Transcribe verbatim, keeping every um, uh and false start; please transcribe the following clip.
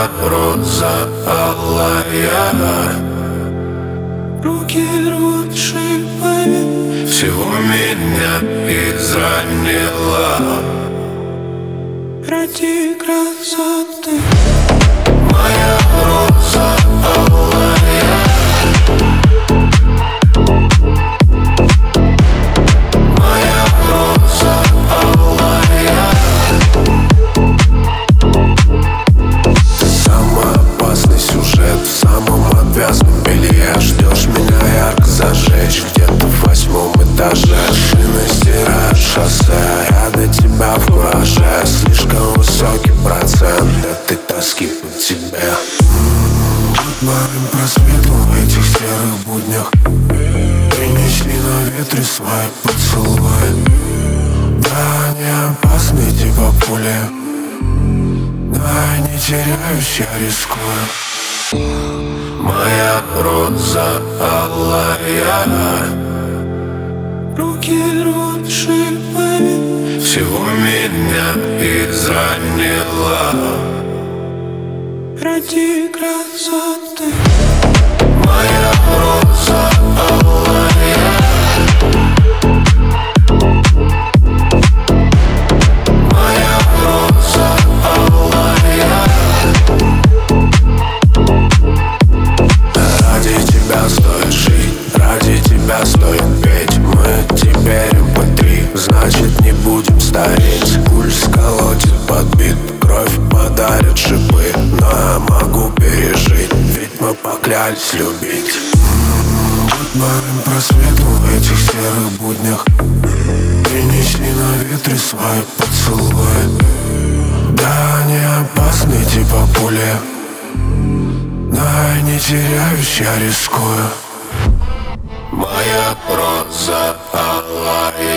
Моя роза алая, руки рвут шипы, всего меня изранила ради красоты. Моя роза алая, моя роза алая. Ты самый опасный сюжет в самом отвязном белье. Ждешь меня ярко зажечь где-то в восьмом этаже. Шины стирают шоссе, я до тебя в кураже. Слишком высокий процент этой тоски по тебе. Будь моим просветом в этих серых буднях. Принеси на ветре свои поцелуи. Да, не опасный типа пули, да, не теряюсь, я рискую. Моя роза алая, Руки рвут шипы, всего меня изранила ради красоты. Моя роза алая, моя роза алая. Ради тебя стоит жить, ради тебя стоит петь. Мы теперь эм пэ три, значит не будем стареть. Пульс колотит подбит, кровь подарит шипы. Но я могу пережить, ведь мы поклялись любить. Будь моим просветом в этих серых буднях. Принеси на ветре свои поцелуи. Да, не опасный типа пули, да, не теряюсь, я рискую. Моя роза алая,